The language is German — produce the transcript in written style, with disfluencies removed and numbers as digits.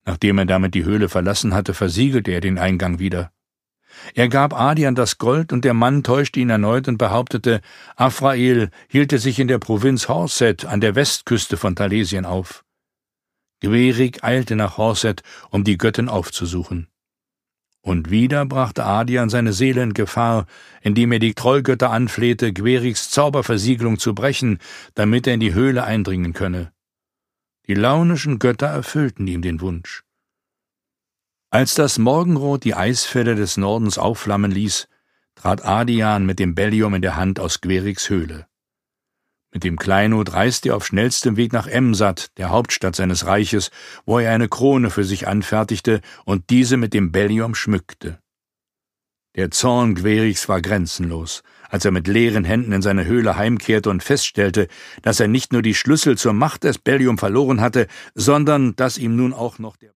Nachdem er damit die Höhle verlassen hatte, versiegelte er den Eingang wieder. Er gab Adian das Gold, und der Mann täuschte ihn erneut und behauptete, Afrael hielte sich in der Provinz Horset an der Westküste von Thalesien auf. Gwerig eilte nach Horset, um die Göttin aufzusuchen. Und wieder brachte Adian seine Seele in Gefahr, indem er die Trollgötter anflehte, Gwerigs Zauberversiegelung zu brechen, damit er in die Höhle eindringen könne. Die launischen Götter erfüllten ihm den Wunsch. Als das Morgenrot die Eisfälle des Nordens aufflammen ließ, trat Adian mit dem Bellium in der Hand aus Gwerigs Höhle. Mit dem Kleinod reiste er auf schnellstem Weg nach Emsat, der Hauptstadt seines Reiches, wo er eine Krone für sich anfertigte und diese mit dem Bellium schmückte. Der Zorn Gwerigs war grenzenlos, als er mit leeren Händen in seine Höhle heimkehrte und feststellte, dass er nicht nur die Schlüssel zur Macht des Bellium verloren hatte, sondern dass ihm nun auch noch der